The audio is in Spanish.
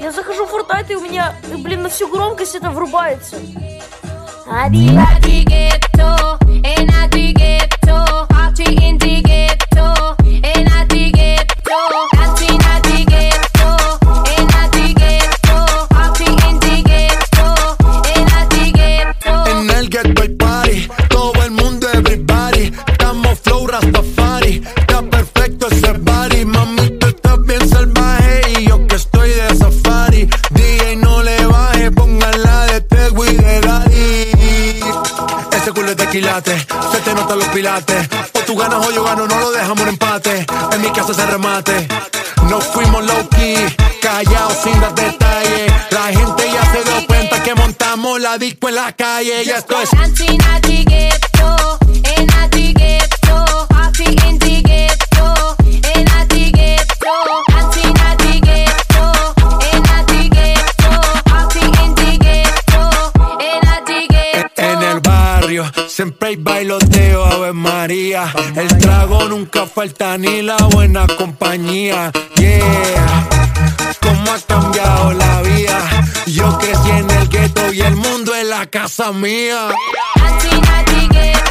Я захожу в Fortnite, и у меня, блин, на всю громкость это врубается. En el ghetto hay party, todo el mundo everybody. Estamos flow Rastafari, está perfecto ese body. Mami, tú estás bien salvaje y yo que estoy de safari. DJ no le baje, pónganla de Tego y de Daddy. Ese culo es de quilate, se te notan los pilates. O tú ganas o yo gano, no lo dejamos en empate. En mi casa se remate. Nos fuimos low key, callados sin dar detalles. La gente ya se dio cuenta que montamos la disco en la calle. Ya esto es en el barrio, siempre hay bailoteo, Ave María. El trago nunca falta ni la buena compañía. Yeah, cómo ha cambiado la vida. Yo crecí en el gueto y el mundo es la casa mía.